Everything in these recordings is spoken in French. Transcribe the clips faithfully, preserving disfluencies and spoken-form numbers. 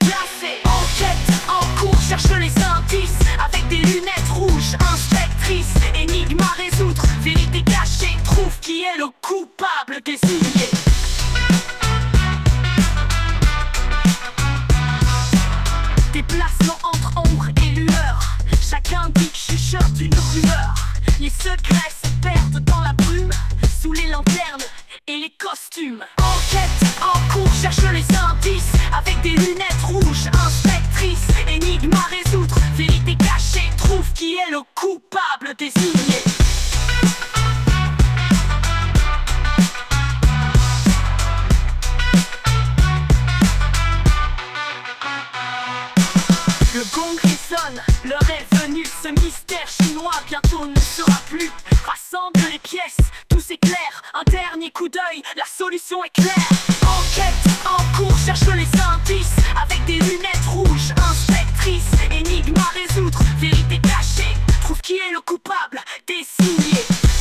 classé. Enquête en cours, cherche les indices avec des lunettes rouges. Inspectrice, énigme à résoudre, vérité cachée, trouve qui est le coupable désigné. Déplacement entre ombre et lueur, chacun dit chuchote d'une rumeur. Les secrets se perdent dans la brume, sous les lanternes et les costumes. Enquête en cours, cherche les indices avec des lunettes rouges. Inspectrice, énigme à résoudre, vérité cachée, trouve qui est le coupable désigné. Le gong résonne, l'heure est venue, ce mystère chinois bientôt ne sera plus. Rassemble les pièces, tout s'éclaire, un dernier coup d'œil, la solution est claire. Enquête en cours, cherche les indices avec des lunettes rouges. Inspectrice, énigme à résoudre, vérité cachée, trouve qui est le coupable désigné.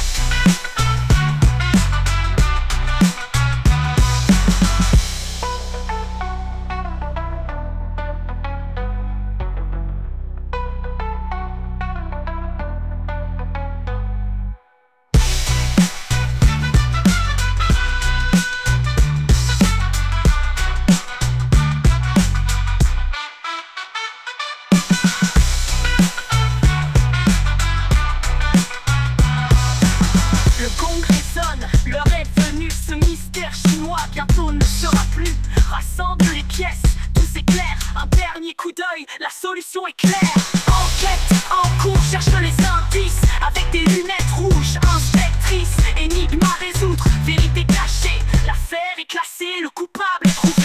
L'heure est venue, ce mystère chinois bientôt ne sera plus. Rassemble les pièces, tout s'éclaire, un dernier coup d'œil, la solution est claire. Enquête en cours, cherche les indices avec des lunettes rouges. Inspectrice, énigme à résoudre, vérité cachée, l'affaire est classée, le coupable est trouvé.